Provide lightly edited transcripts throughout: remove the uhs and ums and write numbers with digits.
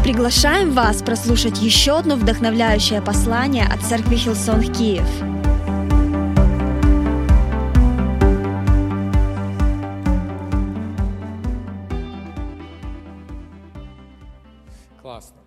Приглашаем вас прослушать еще одно вдохновляющее послание от Церкви Хиллсонг Киев. Классно.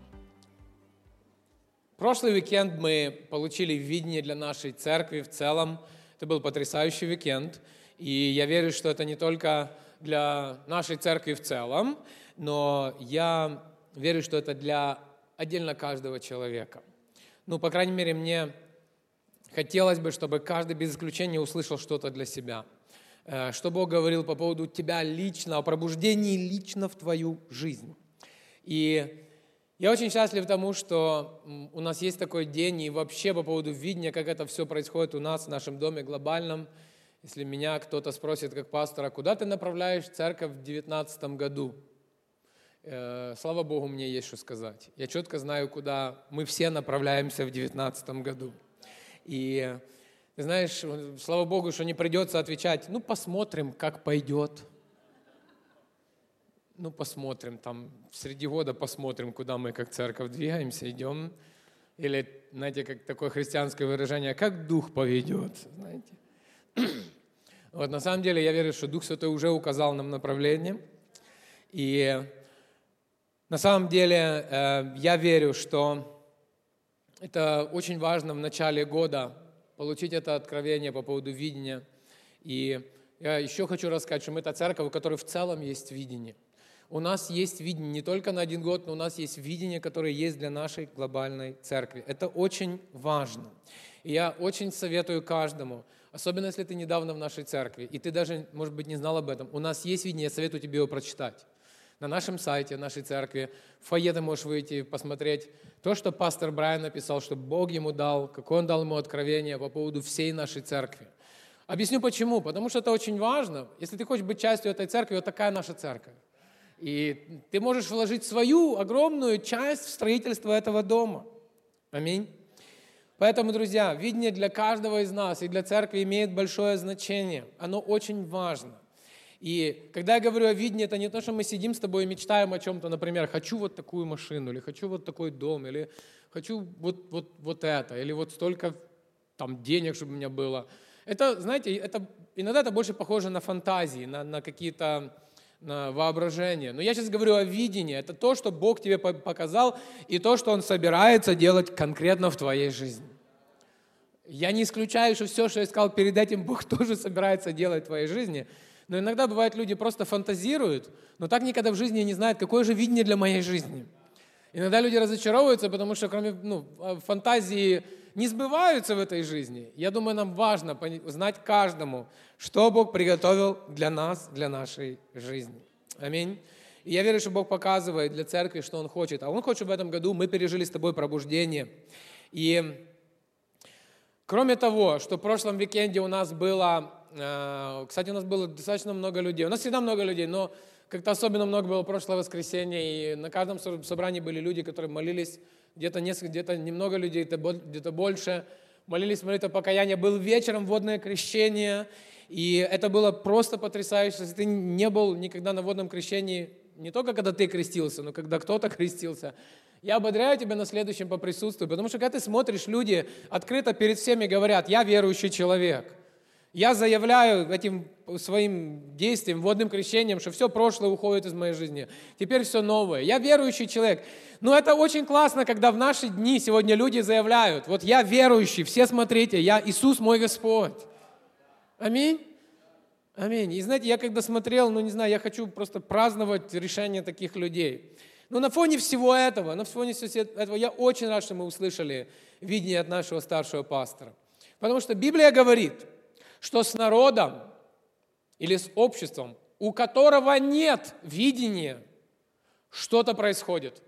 Прошлый уикенд мы получили видение для нашей церкви в целом. Это был потрясающий уикенд. И я верю, что это не только для нашей церкви в целом, но я верю, что это для отдельно каждого человека. По крайней мере, мне хотелось бы, чтобы каждый без исключения услышал что-то для себя. Что Бог говорил по поводу тебя лично, о пробуждении лично в твою жизнь. И я очень счастлив тому, что у нас есть такой день, и вообще по поводу видения, как это все происходит у нас в нашем доме глобальном. Если меня кто-то спросит, как пастора, куда ты направляешь церковь в 2019 году? Слава Богу, мне есть что сказать. Я четко знаю, куда мы все направляемся в 2019 году. И ты знаешь, слава Богу, что не придется отвечать, посмотрим, как пойдет. Посмотрим, там, среди года посмотрим, куда мы как церковь двигаемся, идем. Или, знаете, как такое христианское выражение, как Дух поведет, знаете. На самом деле, я верю, что Дух Святой уже указал нам направление. И на самом деле, я верю, что это очень важно в начале года получить это откровение по поводу видения. И я еще хочу рассказать, что мы та церковь, у которой в целом есть видение. У нас есть видение не только на один год, но у нас есть видение, которое есть для нашей глобальной церкви. Это очень важно. И я очень советую каждому, особенно если ты недавно в нашей церкви, и ты даже, может быть, не знал об этом, у нас есть видение, я советую тебе его прочитать. На нашем сайте, нашей церкви, в фойе ты можешь выйти, посмотреть то, что пастор Брайан написал, что Бог ему дал, какое он дал ему откровение по поводу всей нашей церкви. Объясню почему. Потому что это очень важно. Если ты хочешь быть частью этой церкви, вот такая наша церковь. И ты можешь вложить свою огромную часть в строительство этого дома. Аминь. Поэтому, друзья, видение для каждого из нас и для церкви имеет большое значение. Оно очень важно. И когда я говорю о видении, это не то, что мы сидим с тобой и мечтаем о чем-то, например, хочу вот такую машину, или хочу вот такой дом, или хочу вот это, или вот столько там денег, чтобы у меня было. Это, знаете, иногда это больше похоже на фантазии, на какие-то на воображение. Но я сейчас говорю о видении. Это то, что Бог тебе показал, и то, что Он собирается делать конкретно в твоей жизни. Я не исключаю, что все, что я сказал перед этим, Бог тоже собирается делать в твоей жизни. Но иногда бывает, люди просто фантазируют, но так никогда в жизни не знают, какое же видение для моей жизни. Иногда люди разочаровываются, потому что кроме фантазии не сбываются в этой жизни. Я думаю, нам важно знать каждому, что Бог приготовил для нас, для нашей жизни. Аминь. И я верю, что Бог показывает для церкви, что Он хочет. А Он хочет, чтобы в этом году мы пережили с тобой пробуждение. И кроме того, что в прошлом уикенде у нас было... Кстати, у нас было достаточно много людей. У нас всегда много людей, но как-то особенно много было прошлое воскресенье. И на каждом собрании были люди, которые молились. Где-то немного людей, где-то больше. Молились молитву покаяния. Был вечером водное крещение. И это было просто потрясающе. Если ты не был никогда на водном крещении, не только когда ты крестился, но когда кто-то крестился, я ободряю тебя на следующем поприсутствовать. Потому что когда ты смотришь, люди открыто перед всеми говорят: я верующий человек. Я заявляю этим своим действием, водным крещением, что все прошлое уходит из моей жизни. Теперь все новое. Я верующий человек. Но это очень классно, когда в наши дни сегодня люди заявляют: вот я верующий, все смотрите, я Иисус мой Господь. Аминь. Аминь. И знаете, я когда смотрел, я хочу просто праздновать решение таких людей. Но на фоне всего этого, я очень рад, что мы услышали видение от нашего старшего пастора. Потому что Библия говорит, что с народом или с обществом, у которого нет видения, что-то происходит.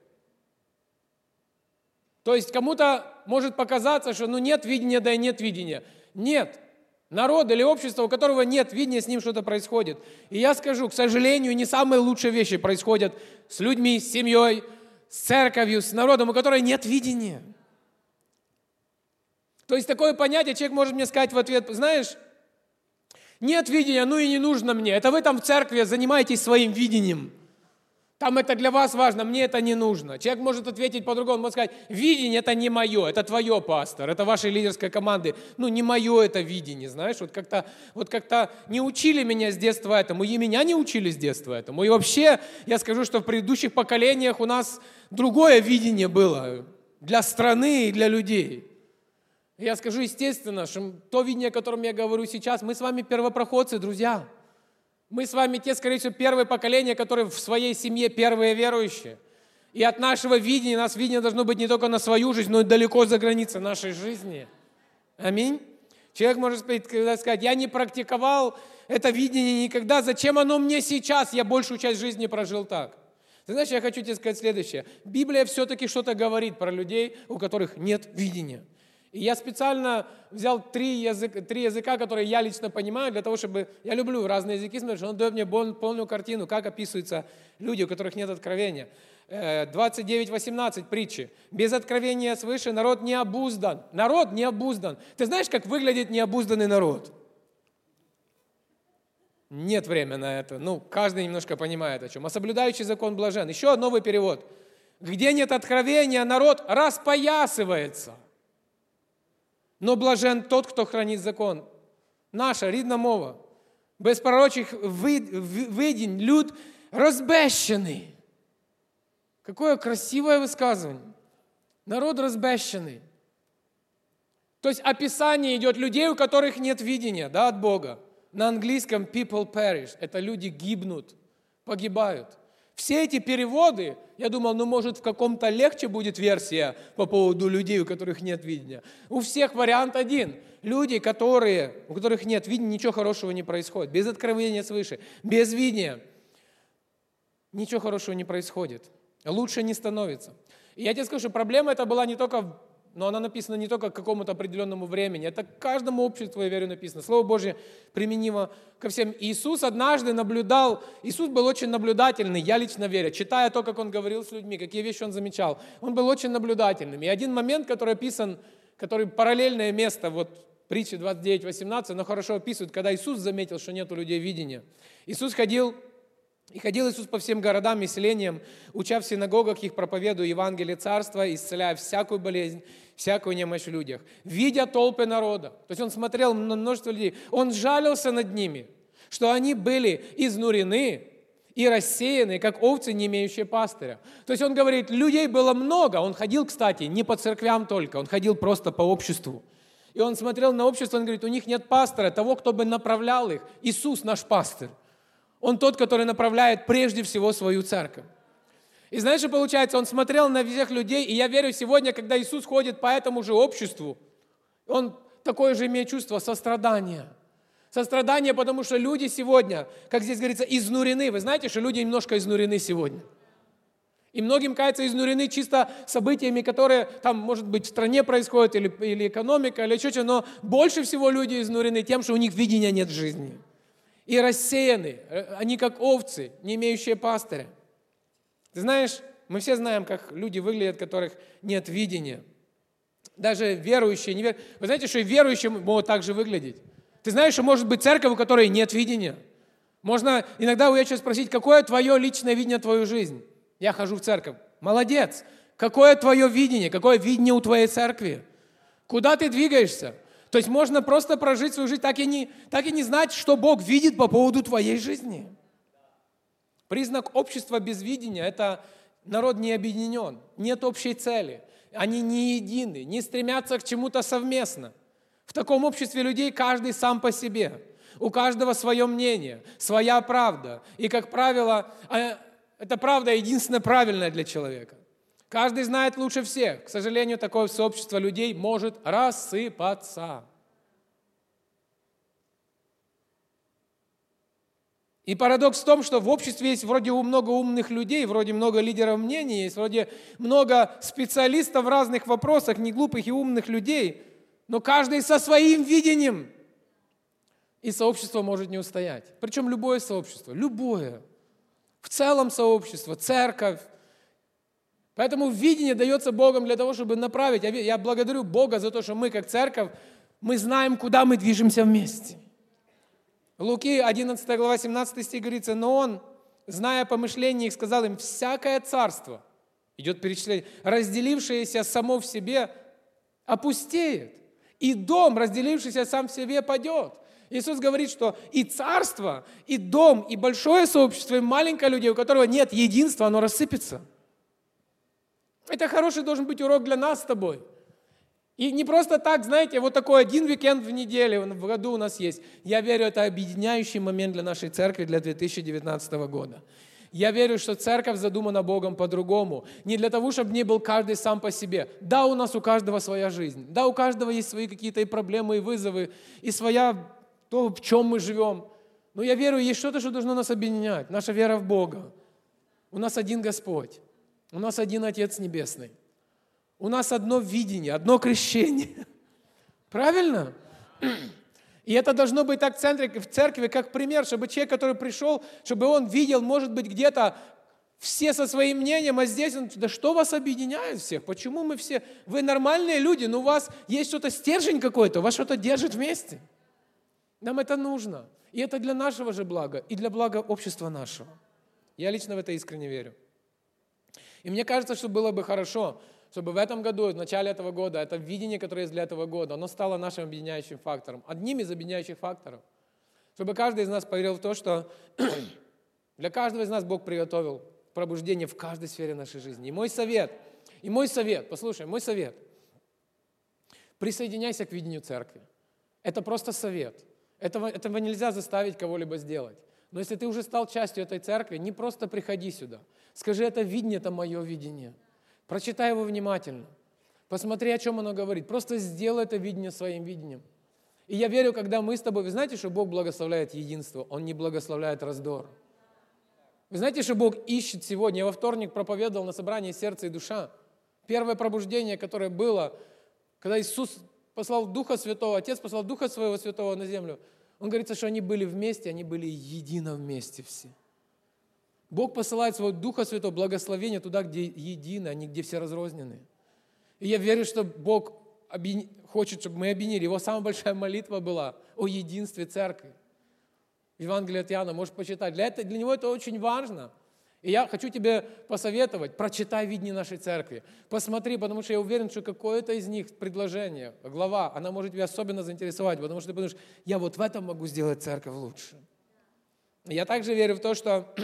То есть кому-то может показаться, что нет видения, да и нет видения. Нет. Народ или общество, у которого нет видения, с ним что-то происходит. И я скажу, к сожалению, не самые лучшие вещи происходят с людьми, с семьей, с церковью, с народом, у которого нет видения. То есть такое понятие, человек может мне сказать в ответ: знаешь, нет видения, и не нужно мне. Это вы там в церкви занимаетесь своим видением. Там это для вас важно, мне это не нужно. Человек может ответить по-другому, может сказать, видение это не мое, это твое, пастор, это вашей лидерской команды. Не мое это видение, знаешь, вот как-то не учили меня с детства этому, и меня не учили с детства этому. И вообще, я скажу, что в предыдущих поколениях у нас другое видение было для страны и для людей. Я скажу, естественно, что то видение, о котором я говорю сейчас, мы с вами первопроходцы, друзья. Мы с вами те, скорее всего, первое поколение, которые в своей семье первые верующие. И от нашего видения, нас видение должно быть не только на свою жизнь, но и далеко за границы нашей жизни. Аминь. Человек может сказать, я не практиковал это видение никогда, зачем оно мне сейчас? Я большую часть жизни прожил так. Ты знаешь, я хочу тебе сказать следующее. Библия все-таки что-то говорит про людей, у которых нет видения. И я специально взял три языка, которые я лично понимаю, для того, чтобы... Я люблю разные языки, потому что он дает мне полную картину, как описываются люди, у которых нет откровения. 29:18 притчи. Без откровения свыше народ не обуздан. Народ не обуздан. Ты знаешь, как выглядит необузданный народ? Нет времени на это. Каждый немножко понимает о чем. А соблюдающий закон блажен. Еще новый перевод. Где нет откровения, народ распоясывается. Но блажен тот, кто хранит закон. Наша рідна мова. Без пророчих видень люд розбещений. Какое красивое высказывание. Народ разбещенный. То есть описание идет людей, у которых нет видения, от Бога. На английском people perish. Это люди гибнут, погибают. Все эти переводы, я думал, может в каком-то легче будет версия по поводу людей, у которых нет видения. У всех вариант один. Люди, у которых нет видения, ничего хорошего не происходит. Без откровения свыше, без видения. Ничего хорошего не происходит. Лучше не становится. И я тебе скажу, что проблема эта была не только... Но она написана не только к какому-то определенному времени. Это к каждому обществу, я верю, написано. Слово Божье применимо ко всем. Иисус однажды наблюдал, Иисус был очень наблюдательный, я лично верю. Читая то, как Он говорил с людьми, какие вещи Он замечал, Он был очень наблюдательным. И один момент, который описан, который параллельное место, притча 29:18, оно хорошо описывает, когда Иисус заметил, что нет у людей видения. Иисус ходил Иисус по всем городам и селениям, уча в синагогах их, проповедуя Евангелие Царства, исцеляя всякую болезнь, всякую немощь в людях, видя толпы народа. То есть Он смотрел на множество людей. Он жалился над ними, что они были изнурены и рассеяны, как овцы, не имеющие пастыря. То есть Он говорит, людей было много. Он ходил, кстати, не по церквям только, Он ходил просто по обществу. И Он смотрел на общество, Он говорит, у них нет пастора, того, кто бы направлял их. Иисус наш пастырь. Он тот, который направляет прежде всего свою церковь. И знаешь, что получается? Он смотрел на всех людей, и я верю, сегодня, когда Иисус ходит по этому же обществу, Он такое же имеет чувство сострадания. Сострадание, потому что люди сегодня, как здесь говорится, изнурены. Вы знаете, что люди немножко изнурены сегодня. И многим, кажется, изнурены чисто событиями, которые там, может быть, в стране происходят, или экономика, или что-то, но больше всего люди изнурены тем, что у них видения нет в жизни. И рассеяны, они как овцы, не имеющие пастыря. Ты знаешь, мы все знаем, как люди выглядят, у которых нет видения. Даже верующие, неверующие. Вы знаете, что и верующие могут так же выглядеть. Ты знаешь, что может быть церковь, у которой нет видения. Можно иногда у человека спросить, какое твое личное видение на твою жизнь? Я хожу в церковь. Молодец. Какое твое видение? Какое видение у твоей церкви? Куда ты двигаешься? То есть можно просто прожить свою жизнь, так и не знать, что Бог видит по поводу твоей жизни. Признак общества без видения – это народ не объединен, нет общей цели. Они не едины, не стремятся к чему-то совместно. В таком обществе людей каждый сам по себе. У каждого свое мнение, своя правда. И, как правило, эта правда единственно правильная для человека. Каждый знает лучше всех. К сожалению, такое сообщество людей может рассыпаться. И парадокс в том, что в обществе есть вроде много умных людей, вроде много лидеров мнений, есть вроде много специалистов в разных вопросах, не глупых и умных людей, но каждый со своим видением. И сообщество может не устоять. Причем любое сообщество, любое. В целом сообщество, церковь. Поэтому видение дается Богом для того, чтобы направить. Я благодарю Бога за то, что мы, как церковь, мы знаем, куда мы движемся вместе. В Луки 11 глава 17 стих говорится, но Он, зная помышления их, сказал им: всякое царство, идет перечисление, разделившееся само в себе, опустеет, и дом, разделившийся сам в себе, падет. Иисус говорит, что и царство, и дом, и большое сообщество, и маленькое людей, у которого нет единства, оно рассыпется. Это хороший должен быть урок для нас с тобой. И не просто так, знаете, вот такой один уикенд в неделю, в году у нас есть. Я верю, это объединяющий момент для нашей церкви для 2019 года. Я верю, что церковь задумана Богом по-другому. Не для того, чтобы не был каждый сам по себе. Да, у нас у каждого своя жизнь. Да, у каждого есть свои какие-то и проблемы, и вызовы, и своя то, в чем мы живем. Но я верю, есть что-то, что должно нас объединять. Наша вера в Бога. У нас один Господь. У нас один Отец Небесный. У нас одно видение, одно крещение. Правильно? И это должно быть так в церкви, как пример, чтобы человек, который пришел, чтобы он видел, может быть, где-то все со своим мнением, а здесь он: да что вас объединяет всех? Почему мы все? Вы нормальные люди, но у вас есть что-то, стержень какой-то, вас что-то держит вместе. Нам это нужно. И это для нашего же блага, и для блага общества нашего. Я лично в это искренне верю. И мне кажется, что было бы хорошо, чтобы в этом году, в начале этого года, это видение, которое есть для этого года, оно стало нашим объединяющим фактором, одним из объединяющих факторов. Чтобы каждый из нас поверил в то, что для каждого из нас Бог приготовил пробуждение в каждой сфере нашей жизни. И мой совет, послушай, мой совет: присоединяйся к видению церкви. Это просто совет. Этого нельзя заставить кого-либо сделать. Но если ты уже стал частью этой церкви, не просто приходи сюда. Скажи: это видение, это мое видение. Прочитай его внимательно. Посмотри, о чем оно говорит. Просто сделай это видение своим видением. И я верю, когда мы с тобой... Вы знаете, что Бог благословляет единство, Он не благословляет раздор. Вы знаете, что Бог ищет сегодня? Я во вторник проповедовал на собрании «Сердце и душа». Первое пробуждение, которое было, когда Иисус послал Духа Святого, Отец послал Духа Своего Святого на землю, Он говорится, что они были вместе, они были едино вместе все. Бог посылает своего Духа Святого, благословение туда, где едины, а не где все разрознены. И я верю, что Бог хочет, чтобы мы объединили. Его самая большая молитва была о единстве церкви. Евангелие от Иоанна, можешь почитать. Для него это очень важно. И я хочу тебе посоветовать: прочитай видение нашей церкви. Посмотри, потому что я уверен, что какое-то из них предложение, глава, она может тебя особенно заинтересовать, потому что ты подумаешь: я вот в этом могу сделать церковь лучше. И я также верю в то, что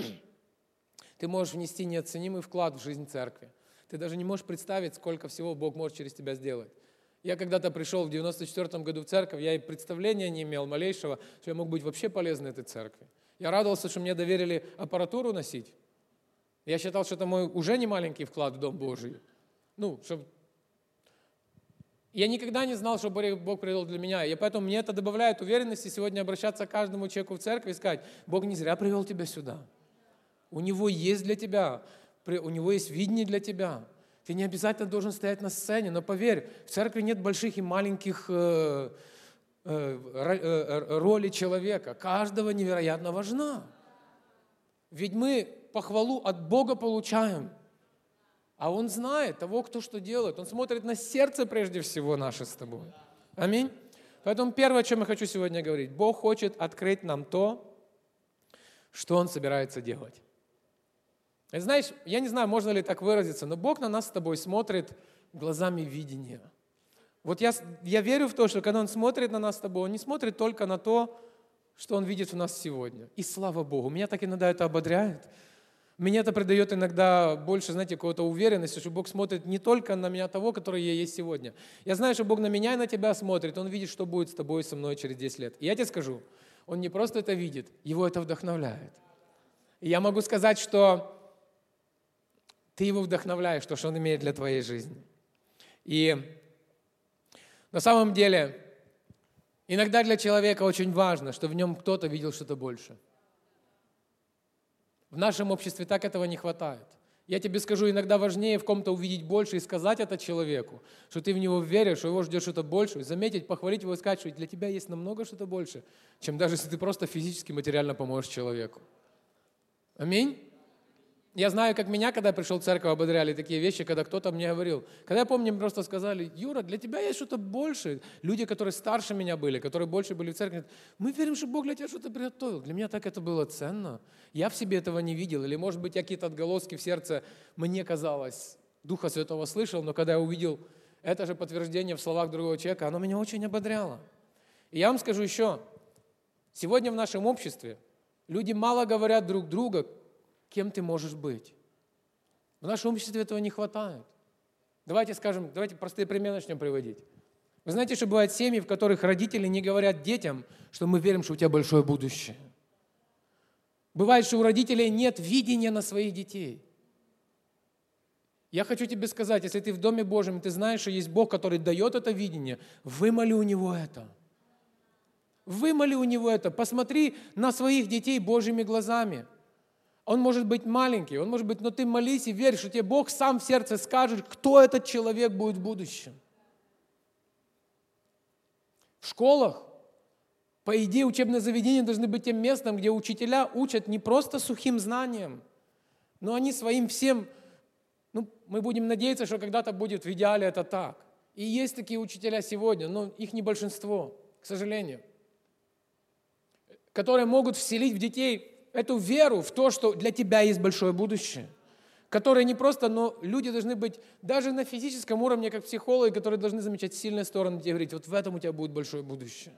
ты можешь внести неоценимый вклад в жизнь церкви. Ты даже не можешь представить, сколько всего Бог может через тебя сделать. Я когда-то пришел в 94 году в церковь, я и представления не имел малейшего, что я мог быть вообще полезным этой церкви. Я радовался, что мне доверили аппаратуру носить. Я считал, что это мой уже не маленький вклад в Дом Божий. Я никогда не знал, что Бог привел для меня. И поэтому мне это добавляет уверенности сегодня обращаться к каждому человеку в церкви и сказать: Бог не зря привел тебя сюда. У Него есть для тебя, у Него есть видение для тебя. Ты не обязательно должен стоять на сцене, но поверь, в церкви нет больших и маленьких ролей человека. Каждого невероятно важна. Ведь мы похвалу от Бога получаем, а Он знает того, кто что делает. Он смотрит на сердце прежде всего наше с тобой. Аминь. Поэтому первое, о чем я хочу сегодня говорить: Бог хочет открыть нам то, что Он собирается делать. И знаешь, я не знаю, можно ли так выразиться, но Бог на нас с тобой смотрит глазами видения. Вот я верю в то, что когда Он смотрит на нас с тобой, Он не смотрит только на то, что Он видит в нас сегодня. И слава Богу, меня так иногда это ободряет. Меня это придает иногда больше, знаете, какой-то уверенности, что Бог смотрит не только на меня того, который я есть сегодня. Я знаю, что Бог на меня и на тебя смотрит. Он видит, что будет с тобой и со мной через 10 лет. И я тебе скажу, Он не просто это видит, Его это вдохновляет. И я могу сказать, что ты Его вдохновляешь, то, что Он имеет для твоей жизни. И на самом деле, иногда для человека очень важно, что в нем кто-то видел что-то больше. В нашем обществе так этого не хватает. Я тебе скажу, иногда важнее в ком-то увидеть больше и сказать это человеку, что ты в него веришь, что его ждет что-то больше, заметить, похвалить его и сказать, что для тебя есть намного что-то больше, чем даже если ты просто физически, материально поможешь человеку. Аминь? Я знаю, как меня, когда я пришел в церковь, ободряли такие вещи, когда кто-то мне говорил. Когда я помню, мне просто сказали: Юра, для тебя есть что-то большее. Люди, которые старше меня были, которые больше были в церкви, говорят: мы верим, что Бог для тебя что-то приготовил. Для меня так это было ценно. Я в себе этого не видел. Или, может быть, я какие-то отголоски в сердце, мне казалось, Духа Святого слышал, но когда я увидел это же подтверждение в словах другого человека, оно меня очень ободряло. И я вам скажу еще, сегодня в нашем обществе люди мало говорят друг другу, кем ты можешь быть. В нашем обществе этого не хватает. Давайте простые примеры начнем приводить. Вы знаете, что бывают семьи, в которых родители не говорят детям, что мы верим, что у тебя большое будущее. Бывает, что у родителей нет видения на своих детей. Я хочу тебе сказать, если ты в Доме Божьем, ты знаешь, что есть Бог, который дает это видение, вымоли у Него это. Вымоли у Него это. Посмотри на своих детей Божьими глазами. Он может быть маленький, он может быть, но ты молись и верь, что тебе Бог сам в сердце скажет, кто этот человек будет в будущем. В школах, по идее, учебные заведения должны быть тем местом, где учителя учат не просто сухим знаниям, но они своим всем, мы будем надеяться, что когда-то будет в идеале это так. И есть такие учителя сегодня, но их не большинство, к сожалению, которые могут вселить в детей эту веру в то, что для тебя есть большое будущее, которые не просто, но люди должны быть даже на физическом уровне, как психологи, которые должны замечать сильные стороны и говорить: вот в этом у тебя будет большое будущее.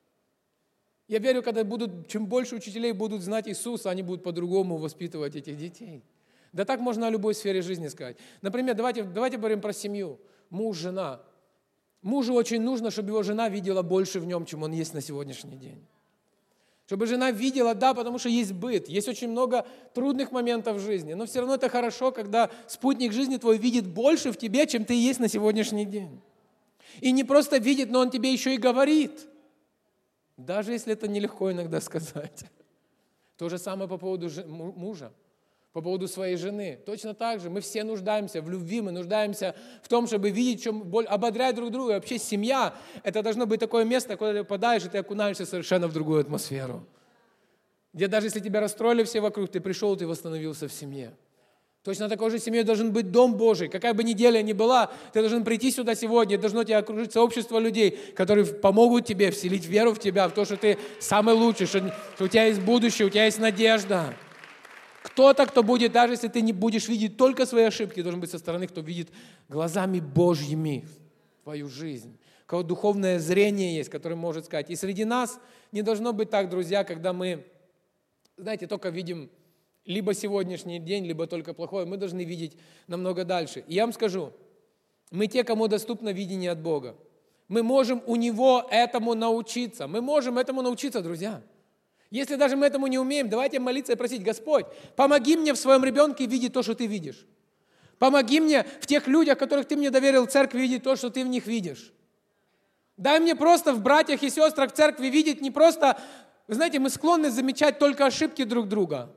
Я верю, чем больше учителей будут знать Иисуса, они будут по-другому воспитывать этих детей. Да так можно о любой сфере жизни сказать. Например, давайте говорим про семью. Муж, жена. Мужу очень нужно, чтобы его жена видела больше в нем, чем он есть на сегодняшний день. Чтобы жена видела, да, потому что есть быт, есть очень много трудных моментов в жизни, но все равно это хорошо, когда спутник жизни твой видит больше в тебе, чем ты есть на сегодняшний день. И не просто видит, но он тебе еще и говорит, даже если это нелегко иногда сказать. То же самое по поводу мужа, по поводу своей жены. Точно так же мы все нуждаемся в любви, мы нуждаемся в том, чтобы видеть, ободрять друг друга. И вообще семья – это должно быть такое место, куда ты попадаешь, и ты окунаешься совершенно в другую атмосферу. Где даже если тебя расстроили все вокруг, ты пришел, ты восстановился в семье. Точно такой же семьей должен быть Дом Божий. Какая бы неделя ни была, ты должен прийти сюда сегодня, должно тебя окружить сообщество людей, которые помогут тебе вселить веру в тебя, в то, что ты самый лучший, что у тебя есть будущее, у тебя есть надежда. Кто-то, кто будет, даже если ты не будешь видеть только свои ошибки, должен быть со стороны, кто видит глазами Божьими твою жизнь. У кого духовное зрение есть, который может сказать. И среди нас не должно быть так, друзья, когда мы, знаете, только видим либо сегодняшний день, либо только плохое. Мы должны видеть намного дальше. И я вам скажу, мы те, кому доступно видение от Бога. Мы можем у Него этому научиться. Мы можем этому научиться, друзья. Если даже мы этому не умеем, давайте молиться и просить: Господь, помоги мне в своем ребенке видеть то, что Ты видишь. Помоги мне в тех людях, которых Ты мне доверил в церкви, видеть то, что Ты в них видишь. Дай мне просто в братьях и сестрах в церкви видеть не просто... Вы знаете, мы склонны замечать только ошибки друг друга.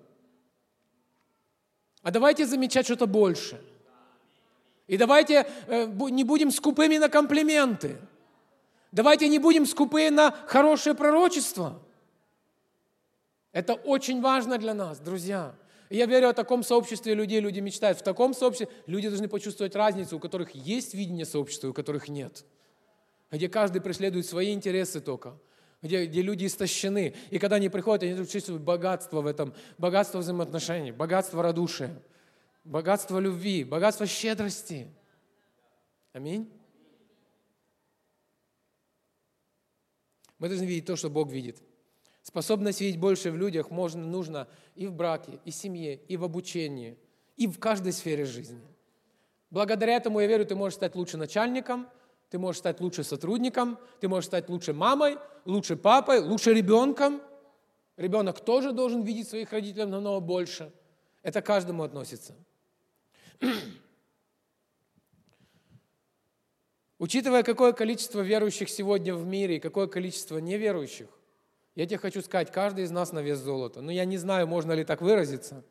А давайте замечать что-то больше. И давайте не будем скупыми на комплименты. Давайте не будем скупы на хорошее пророчество. Это очень важно для нас, друзья. И я верю, о таком сообществе людей, люди мечтают. В таком сообществе люди должны почувствовать разницу, у которых есть видение сообщества, у которых нет. Где каждый преследует свои интересы только. Где люди истощены. И когда они приходят, они чувствуют богатство в этом. Богатство взаимоотношений, богатство радушия, богатство любви, богатство щедрости. Аминь. Мы должны видеть то, что Бог видит. Способность видеть больше в людях нужно и в браке, и в семье, и в обучении, и в каждой сфере жизни. Благодаря этому, я верю, ты можешь стать лучше начальником, ты можешь стать лучше сотрудником, ты можешь стать лучше мамой, лучше папой, лучше ребенком. Ребенок тоже должен видеть своих родителей намного больше. Это к каждому относится. Учитывая, какое количество верующих сегодня в мире и какое количество неверующих, я тебе хочу сказать, каждый из нас на вес золота. Но я не знаю, можно ли так выразиться.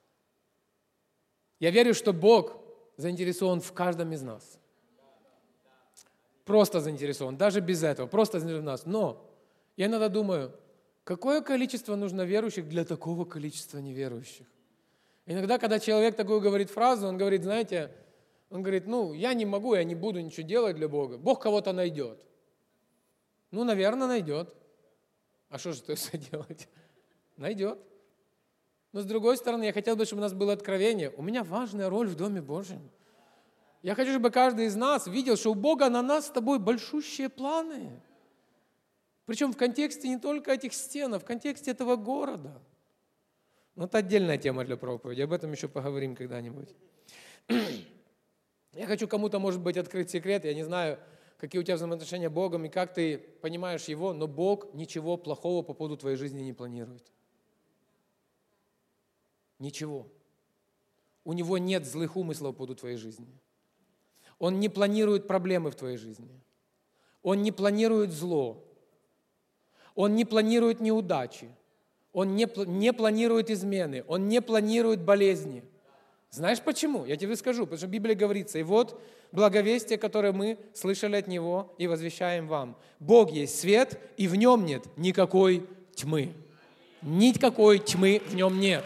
Я верю, что Бог заинтересован в каждом из нас. Просто заинтересован, даже без этого, просто заинтересован в нас. Но я иногда думаю, какое количество нужно верующих для такого количества неверующих? Иногда, когда человек такую говорит фразу, он говорит, знаете, он говорит, я не могу, я не буду ничего делать для Бога. Бог кого-то найдет. Наверное, найдет. А что же делать? Найдет. Но с другой стороны, я хотел бы, чтобы у нас было откровение. У меня важная роль в Доме Божьем. Я хочу, чтобы каждый из нас видел, что у Бога на нас с тобой большущие планы. Причем в контексте не только этих стен, а в контексте этого города. Это отдельная тема для проповеди, об этом еще поговорим когда-нибудь. Я хочу кому-то, может быть, открыть секрет, я не знаю, какие у тебя взаимоотношения с Богом и как ты понимаешь Его, но Бог ничего плохого по поводу твоей жизни не планирует. Ничего. У Него нет злых умыслов по поводу твоей жизни. Он не планирует проблемы в твоей жизни. Он не планирует зло. Он не планирует неудачи. Он не планирует измены. Он не планирует болезни. Знаешь почему? Я тебе скажу. Потому что в Библии говорится, и вот благовестие, которое мы слышали от Него и возвещаем вам. Бог есть свет, и в Нем нет никакой тьмы. Никакой тьмы в Нем нет.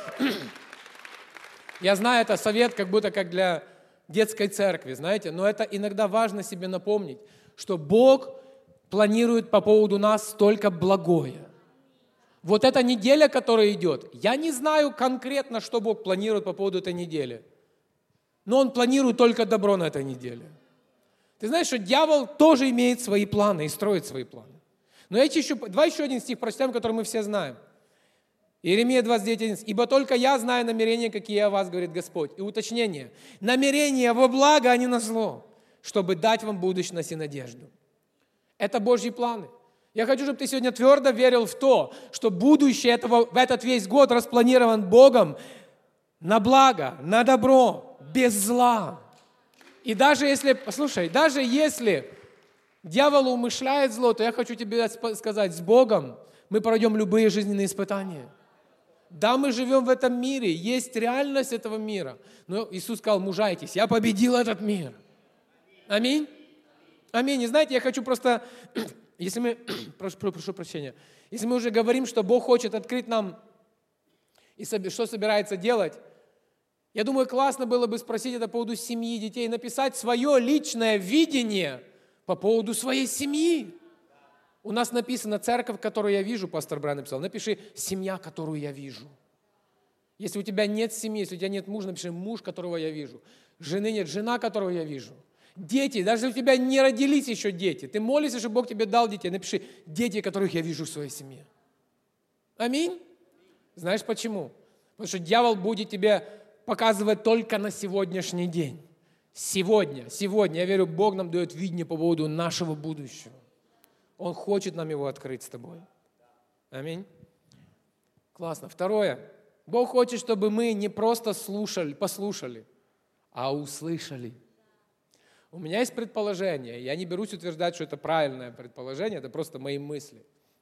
Я знаю, это совет как будто как для детской церкви, знаете, но это иногда важно себе напомнить, что Бог планирует по поводу нас только благое. Вот эта неделя, которая идет, я не знаю конкретно, что Бог планирует по поводу этой недели, но Он планирует только добро на этой неделе. Ты знаешь, что дьявол тоже имеет свои планы и строит свои планы. Но давай еще один стих прочитаем, который мы все знаем. Иеремия 29:11. «Ибо только я знаю намерения, какие о вас, говорит Господь». И уточнение. Намерения во благо, а не на зло, чтобы дать вам будущность и надежду. Это Божьи планы. Я хочу, чтобы ты сегодня твердо верил в то, что будущее в этот весь год распланирован Богом на благо, на добро, без зла. И даже если дьявол умышляет зло, то я хочу тебе сказать, с Богом мы пройдем любые жизненные испытания. Да, мы живем в этом мире, есть реальность этого мира. Но Иисус сказал, мужайтесь, я победил этот мир. Аминь. Аминь. И знаете, я хочу просто, если мы, прошу прощения, если мы уже говорим, что Бог хочет открыть нам, и что собирается делать, я думаю, классно было бы спросить это по поводу семьи, детей, написать свое личное видение по поводу своей семьи. У нас написано «Церковь, которую я вижу», пастор Брайан написал. Напиши «Семья, которую я вижу». Если у тебя нет семьи, если у тебя нет мужа, напиши «Муж, которого я вижу». Жены нет, жена, которую я вижу. Дети, даже если у тебя не родились еще дети, ты молишься, чтобы Бог тебе дал детей, напиши «Дети, которых я вижу в своей семье». Аминь? Знаешь почему? Потому что дьявол будет тебе показывать только на сегодняшний день. Сегодня, я верю, Бог нам дает видение по поводу нашего будущего. Он хочет нам его открыть с тобой. Аминь. Классно. Второе. Бог хочет, чтобы мы не просто послушали, а услышали. У меня есть предположение. Я не берусь утверждать, что это правильное предположение, это просто мои мысли.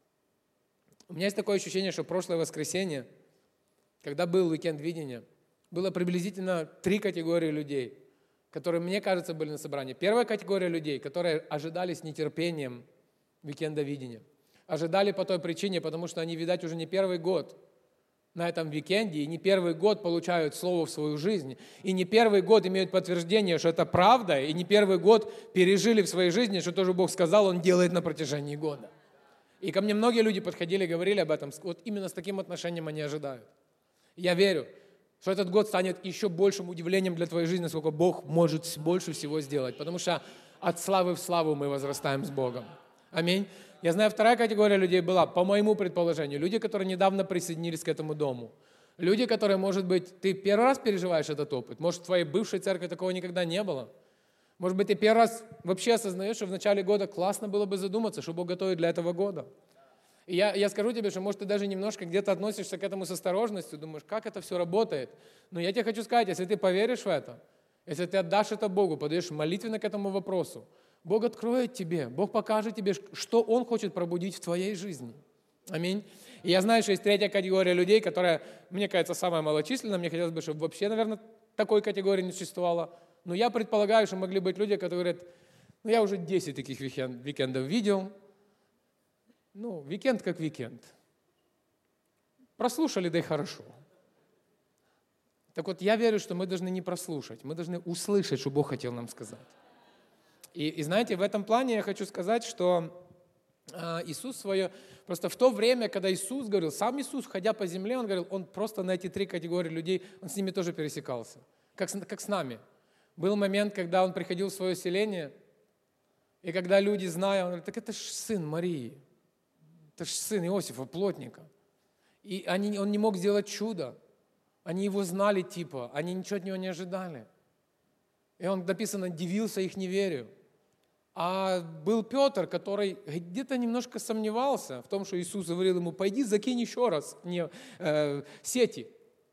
У меня есть такое ощущение, что прошлое воскресенье, когда был уикенд видения, было приблизительно 3 категории людей, которые, мне кажется, были на собрании. Первая категория людей, которые ожидали с нетерпением уикенда видения. Ожидали по той причине, потому что они, видать, уже не первый год на этом уикенде, и не первый год получают слово в свою жизнь, и не первый год имеют подтверждение, что это правда, и не первый год пережили в своей жизни, что тоже Бог сказал, Он делает на протяжении года. И ко мне многие люди подходили и говорили об этом, вот именно с таким отношением они ожидают. Я верю, что этот год станет еще большим удивлением для твоей жизни, насколько Бог может больше всего сделать, потому что от славы в славу мы возрастаем с Богом. Аминь. Я знаю, вторая категория людей была, по моему предположению, люди, которые недавно присоединились к этому дому. Люди, которые, может быть, ты первый раз переживаешь этот опыт. Может, в твоей бывшей церкви такого никогда не было. Может быть, ты первый раз вообще осознаешь, что в начале года классно было бы задуматься, что Бог готовит для этого года. И я скажу тебе, что, может, ты даже немножко где-то относишься к этому с осторожностью, думаешь, как это все работает. Но я тебе хочу сказать, если ты поверишь в это, если ты отдашь это Богу, подаешь молитвенно к этому вопросу, Бог откроет тебе, Бог покажет тебе, что Он хочет пробудить в твоей жизни. Аминь. И я знаю, что есть третья категория людей, которая, мне кажется, самая малочисленная. Мне хотелось бы, чтобы вообще, наверное, такой категории не существовало. Но я предполагаю, что могли быть люди, которые говорят, я уже 10 таких уикендов видел. Уикенд как уикенд. Прослушали, да и хорошо. Так вот, я верю, что мы должны не прослушать, мы должны услышать, что Бог хотел нам сказать. И знаете, в этом плане я хочу сказать, что Иисус свое... Просто в то время, когда Иисус говорил, сам Иисус, ходя по земле, Он говорил, Он просто на эти 3 категории людей, Он с ними тоже пересекался, как с нами. Был момент, когда Он приходил в свое селение, и когда люди, зная, Он говорит, так это ж сын Марии, это ж сын Иосифа, плотника. И Он не мог сделать чудо. Они Его знали типа, они ничего от Него не ожидали. И Он, написано, дивился их неверию. А был Петр, который где-то немножко сомневался в том, что Иисус говорил ему, пойди закинь еще раз сети.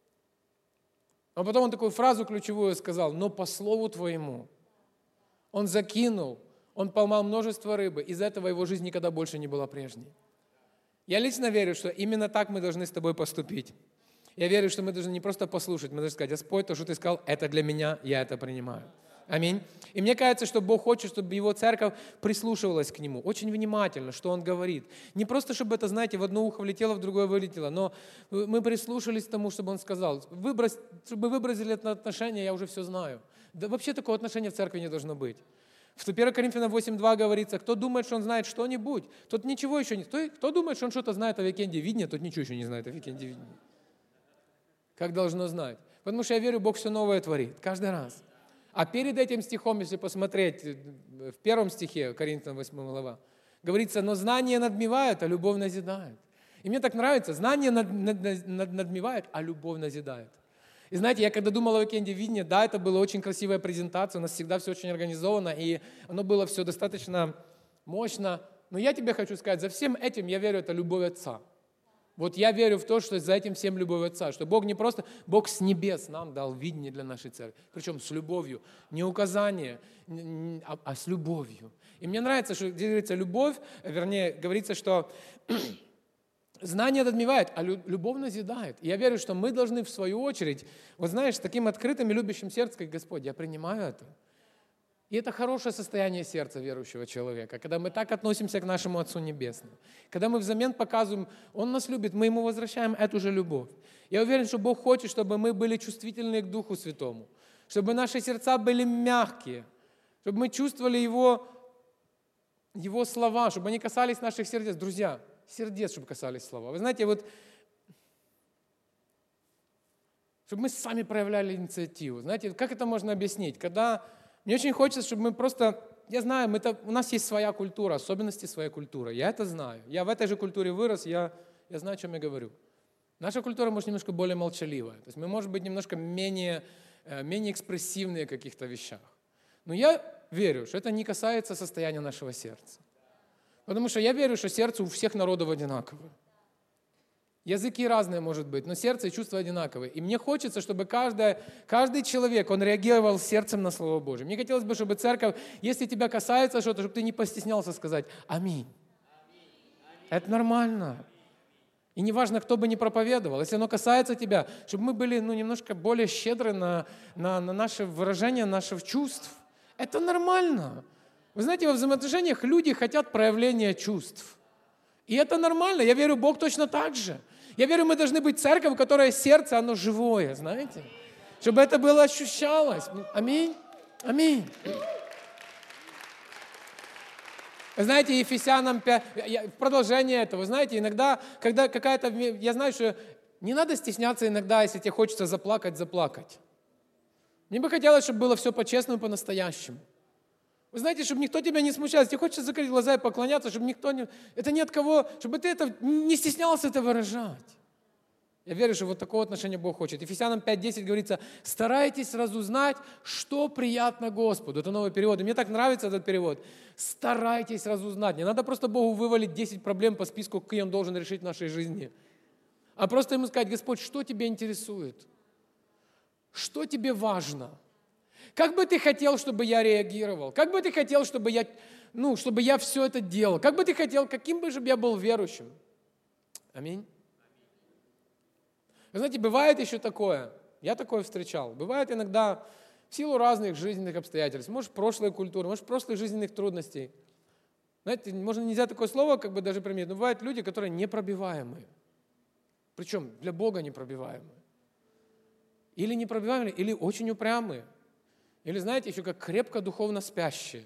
А потом он такую фразу ключевую сказал, но по слову твоему. Он закинул, он поймал множество рыбы, из-за этого его жизнь никогда больше не была прежней. Я лично верю, что именно так мы должны с тобой поступить. Я верю, что мы должны не просто послушать, мы должны сказать, Господь, то, что Ты сказал, это для меня, я это принимаю. Аминь. И мне кажется, что Бог хочет, чтобы Его церковь прислушивалась к Нему очень внимательно, что Он говорит. Не просто, чтобы это, знаете, в одно ухо влетело, в другое вылетело, но мы прислушались к тому, чтобы Он сказал. Чтобы выбросили это отношение, я уже все знаю. Да вообще такого отношения в церкви не должно быть. В 1 Коринфянам 8:2 говорится, кто думает, что он знает что-нибудь, тот ничего еще не... Кто думает, что он что-то знает о викенде видения, тот ничего еще не знает о викенде видения. Как должно знать? Потому что я верю, Бог все новое творит, каждый раз. А перед этим стихом, если посмотреть, в 1 стихе, Коринфянам 8 глава, говорится, но знание надмевает, а любовь назидает. И мне так нравится, знание надмевает, а любовь назидает. И знаете, я когда думал о викенде видения, да, это была очень красивая презентация, у нас всегда все очень организовано, и оно было все достаточно мощно. Но я тебе хочу сказать, за всем этим, я верю, это любовь Отца. Вот я верю в то, что за этим всем любовь Отца, что Бог не просто, Бог с небес нам дал видение для нашей церкви, причем с любовью, не указание, а с любовью. И мне нравится, что здесь говорится любовь, вернее, говорится, что знание надмевает, а любовь назидает. И я верю, что мы должны в свою очередь, вот знаешь, с таким открытым и любящим сердцем, как Господь, я принимаю это. И это хорошее состояние сердца верующего человека, когда мы так относимся к нашему Отцу Небесному. Когда мы взамен показываем, Он нас любит, мы Ему возвращаем эту же любовь. Я уверен, что Бог хочет, чтобы мы были чувствительны к Духу Святому, чтобы наши сердца были мягкие, чтобы мы чувствовали Его слова, чтобы они касались наших сердец. Друзья, сердец, чтобы касались слова. Вы знаете, вот, чтобы мы сами проявляли инициативу. Знаете, как это можно объяснить? Когда мне очень хочется, чтобы мы просто, я знаю, у нас есть своя культура, особенности своей культуры. Я это знаю. Я в этой же культуре вырос, я знаю, о чем я говорю. Наша культура может немножко более молчаливая. То есть мы, может быть, немножко менее экспрессивные в каких-то вещах. Но я верю, что это не касается состояния нашего сердца. Потому что я верю, что сердце у всех народов одинаковое. Языки разные, может быть, но сердце и чувства одинаковые. И мне хочется, чтобы каждый человек, он реагировал сердцем на Слово Божие. Мне хотелось бы, чтобы церковь, если тебя касается что-то, чтобы ты не постеснялся сказать «Аминь». Это нормально. И неважно, кто бы ни проповедовал, если оно касается тебя, чтобы мы были немножко более щедры на наше выражение наших чувств. Это нормально. Вы знаете, во взаимоотношениях люди хотят проявления чувств. И это нормально. Я верю, Бог точно так же. Я верю, мы должны быть церковью, у которой сердце, оно живое, знаете. Чтобы это было ощущалось. Аминь. Аминь. Вы знаете, Ефесянам 5, в продолжение этого, знаете, иногда, когда какая-то, я знаю, что не надо стесняться иногда, если тебе хочется заплакать. Мне бы хотелось, чтобы было все по-честному, по-настоящему. Вы знаете, чтобы никто тебя не смущал. Если тебе хочется закрыть глаза и поклоняться, чтобы никто не... Это не от кого... Чтобы ты это не стеснялся это выражать. Я верю, что вот такого отношения Бог хочет. Ефесянам 5:10 говорится, старайтесь разузнать, что приятно Господу. Это новый перевод. И мне так нравится этот перевод. Старайтесь разузнать. Не надо просто Богу вывалить 10 проблем по списку, какие Он должен решить в нашей жизни. А просто Ему сказать, Господь, что тебя интересует? Что тебе важно? Как бы ты хотел, чтобы я реагировал? Как бы ты хотел, чтобы я все это делал? Как бы ты хотел, каким бы же я был верующим? Аминь. Вы знаете, бывает еще такое, я такое встречал, бывает иногда в силу разных жизненных обстоятельств, может, прошлой культуры, может, прошлых жизненных трудностей. Знаете, можно нельзя такое слово даже применить, но бывают люди, которые непробиваемые. Причем для Бога непробиваемые. или непробиваемые, или очень упрямые. Или, знаете, еще как крепко духовно спящие.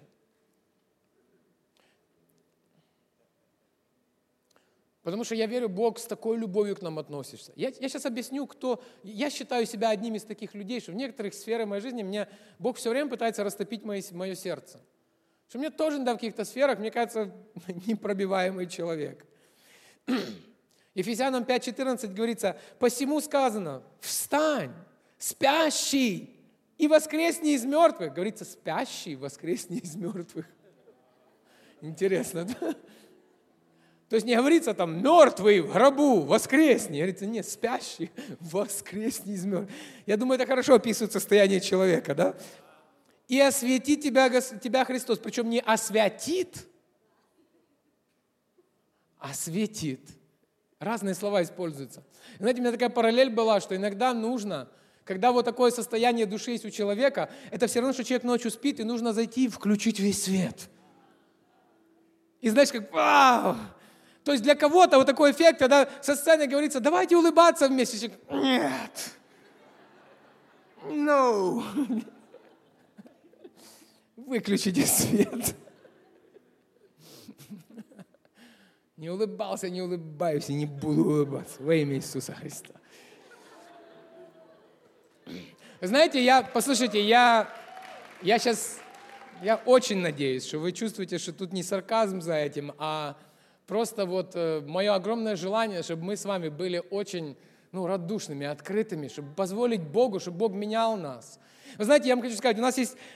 Потому что я верю, Бог с такой любовью к нам относится. Я сейчас объясню, кто... Я считаю себя одним из таких людей, что в некоторых сферах моей жизни мне Бог все время пытается растопить мое сердце. Что мне тоже в каких-то сферах, мне кажется, непробиваемый человек. Ефесянам 5:14 говорится: «Посему сказано, встань, спящий, и воскресни из мертвых». Говорится, спящий, воскресни из мертвых. Интересно, да? То есть не говорится там мертвый в гробу, воскресни. Говорится, нет, спящий, воскресни из мертвых. Я думаю, это хорошо описывает состояние человека, да? И осветит тебя Христос. Причем не освятит, осветит. Разные слова используются. Знаете, у меня такая параллель была, что иногда нужно, когда вот такое состояние души есть у человека, это все равно, что человек ночью спит, и нужно зайти и включить весь свет. И знаешь, как вау! То есть для кого-то вот такой эффект, когда со сцены говорится, давайте улыбаться вместе. Человек, нет. No. Выключите свет. Не улыбался, не улыбаюсь и не буду улыбаться. Во имя Иисуса Христа. Знаете, послушайте, я очень надеюсь, что вы чувствуете, что тут не сарказм за этим, а просто вот мое огромное желание, чтобы мы с вами были очень радушными, открытыми, чтобы позволить Богу, чтобы Бог менял нас. Вы знаете, я вам хочу сказать, у нас есть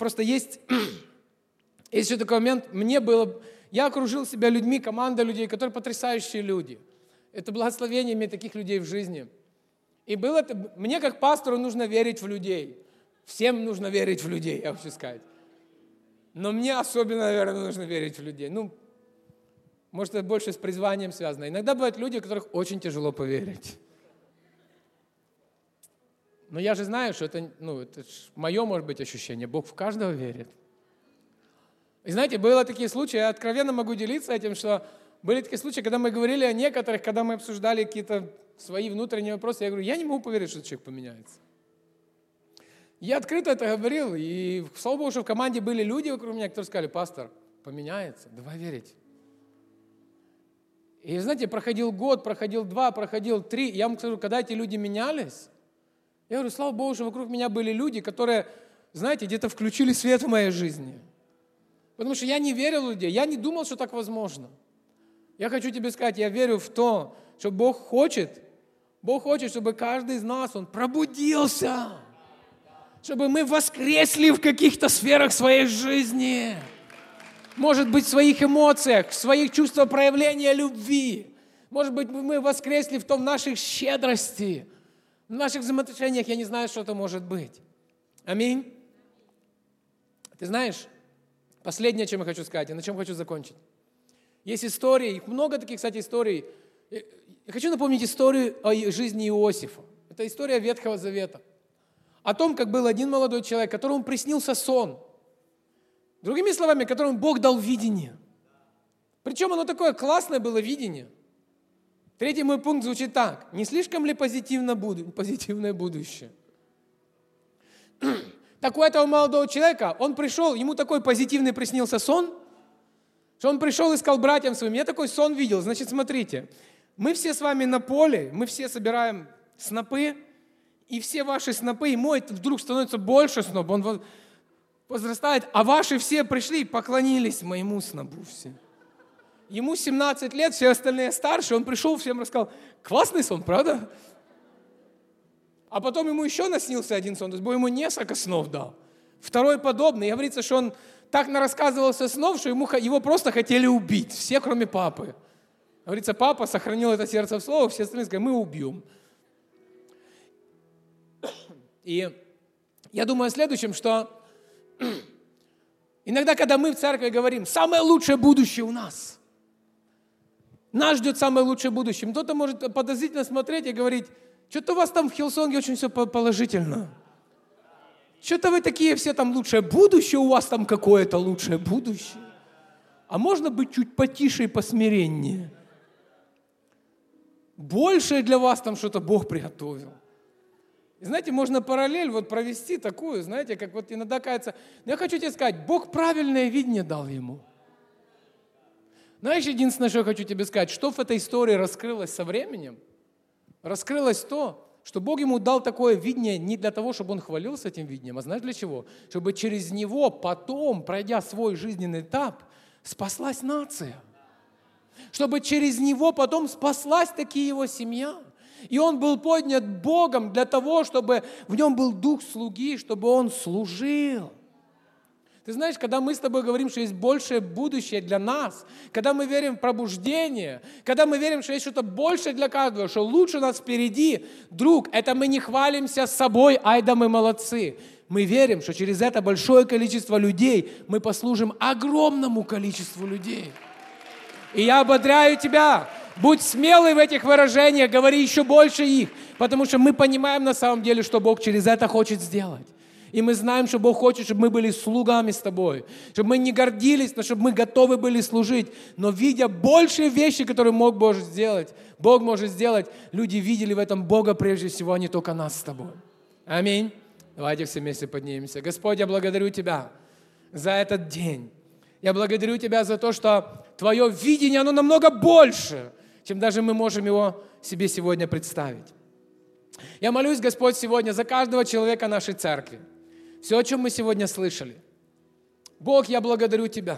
еще такой момент, я окружил себя людьми, команда людей, которые потрясающие люди. Это благословение иметь таких людей в жизни. И мне как пастору нужно верить в людей. Всем нужно верить в людей, я хочу сказать. Но мне особенно, наверное, нужно верить в людей. Может, это больше с призванием связано. Иногда бывают люди, в которых очень тяжело поверить. Но я же знаю, что это мое, может быть, ощущение. Бог в каждого верит. И знаете, были такие случаи, я откровенно могу делиться этим, что были такие случаи, когда мы говорили о некоторых, когда мы обсуждали какие-то свои внутренние вопросы, я говорю, я не могу поверить, что человек поменяется. Я открыто это говорил, и слава Богу, что в команде были люди вокруг меня, которые сказали, пастор, поменяется, давай верить. И знаете, проходил год, проходил 2, проходил 3, я вам скажу, когда эти люди менялись, я говорю, слава Богу, что вокруг меня были люди, которые, знаете, где-то включили свет в моей жизни. Потому что я не верил в людей, я не думал, что так возможно. Я хочу тебе сказать, я верю в то, что Бог хочет, чтобы каждый из нас, он пробудился, чтобы мы воскресли в каких-то сферах своей жизни. Может быть, в своих эмоциях, в своих чувствах проявления любви. Может быть, мы воскресли в наших щедрости, в наших взаимоотношениях, я не знаю, что это может быть. Аминь. Ты знаешь, последнее, чем я хочу сказать, и на чем хочу закончить. Есть истории, много таких, кстати, историй. Я хочу напомнить историю о жизни Иосифа. Это история Ветхого Завета. О том, как был один молодой человек, которому приснился сон. Другими словами, которому Бог дал видение. Причем оно такое классное было видение. Третий мой пункт звучит так. Не слишком ли позитивное будущее? Так у этого молодого человека, он пришел, ему такой позитивный приснился сон, что он пришел и сказал братьям своим, я такой сон видел, значит, смотрите, мы все с вами на поле, мы все собираем снопы, и все ваши снопы, и мой вдруг становится больше сноп, он возрастает, а ваши все пришли и поклонились моему снопу все. Ему 17 лет, все остальные старше, он пришел, всем рассказал, классный сон, правда? А потом ему еще наснился один сон, то есть Бог ему несколько снов дал. Второй подобный, и говорится, что он так нарассказывался снов, что его просто хотели убить, все, кроме папы. Говорится, папа сохранил это сердце в слово, все остальные сказали, мы убьем. И я думаю о следующем, что иногда, когда мы в церкви говорим, самое лучшее будущее у нас, нас ждет самое лучшее будущее, кто-то может подозрительно смотреть и говорить, что-то у вас там в Хиллсонге очень все положительно. Что-то вы такие все там лучшее будущее, у вас там какое-то лучшее будущее. А можно быть чуть потише и посмиреннее? Большее для вас там что-то Бог приготовил. И знаете, можно параллель вот провести такую, знаете, как вот иногда кажется. Но я хочу тебе сказать, Бог правильное видение дал ему. Знаешь, единственное, что я хочу тебе сказать, что в этой истории раскрылось со временем, раскрылось то, что Бог ему дал такое видение не для того, чтобы он хвалился этим видением, а знаешь для чего? Чтобы через него потом, пройдя свой жизненный этап, спаслась нация. Чтобы через него потом спаслась таки его семья. И он был поднят Богом для того, чтобы в нем был дух слуги, чтобы он служил. Ты знаешь, когда мы с тобой говорим, что есть большее будущее для нас, когда мы верим в пробуждение, когда мы верим, что есть что-то большее для каждого, что лучше нас впереди, друг, это мы не хвалимся собой, ай да мы молодцы. Мы верим, что через это большое количество людей мы послужим огромному количеству людей. И я ободряю тебя, будь смелый в этих выражениях, говори еще больше их, потому что мы понимаем на самом деле, что Бог через это хочет сделать. И мы знаем, что Бог хочет, чтобы мы были слугами с тобой, чтобы мы не гордились, но чтобы мы готовы были служить. Но видя большие вещи, которые Бог может сделать, люди видели в этом Бога прежде всего, а не только нас с тобой. Аминь. Давайте все вместе поднимемся. Господь, я благодарю Тебя за этот день. Я благодарю Тебя за то, что Твое видение, оно намного больше, чем даже мы можем его себе сегодня представить. Я молюсь, Господь, сегодня за каждого человека нашей церкви. Все, о чем мы сегодня слышали. Бог, я благодарю Тебя.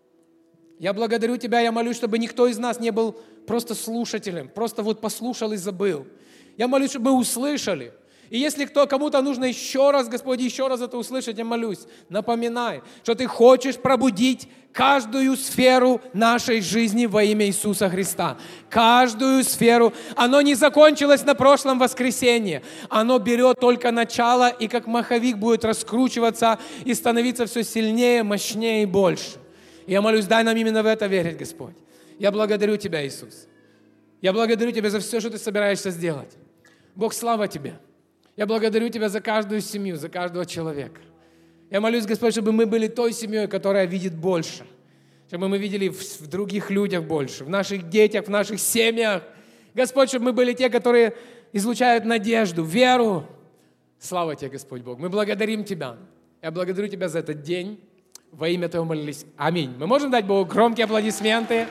Я благодарю Тебя, я молюсь, чтобы никто из нас не был просто слушателем, просто вот послушал и забыл. Я молюсь, чтобы мы услышали. И если кому-то нужно еще раз, Господи, еще раз это услышать, я молюсь, напоминай, что Ты хочешь пробудить каждую сферу нашей жизни во имя Иисуса Христа. Каждую сферу. Оно не закончилось на прошлом воскресенье. Оно берет только начало и как маховик будет раскручиваться и становиться все сильнее, мощнее и больше. И я молюсь, дай нам именно в это верить, Господь. Я благодарю Тебя, Иисус. Я благодарю Тебя за все, что Ты собираешься сделать. Бог, слава Тебе. Я благодарю Тебя за каждую семью, за каждого человека. Я молюсь, Господь, чтобы мы были той семьей, которая видит больше. Чтобы мы видели в других людях больше, в наших детях, в наших семьях. Господь, чтобы мы были те, которые излучают надежду, веру. Слава Тебе, Господь Бог. Мы благодарим Тебя. Я благодарю Тебя за этот день. Во имя Твое молились. Аминь. Мы можем дать Богу громкие аплодисменты.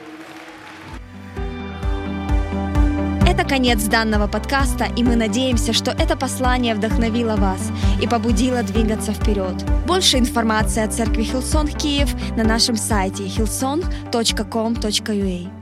Это конец данного подкаста, и мы надеемся, что это послание вдохновило вас и побудило двигаться вперед. Больше информации о церкви Hillsong Киев на нашем сайте hillsong.com.ua.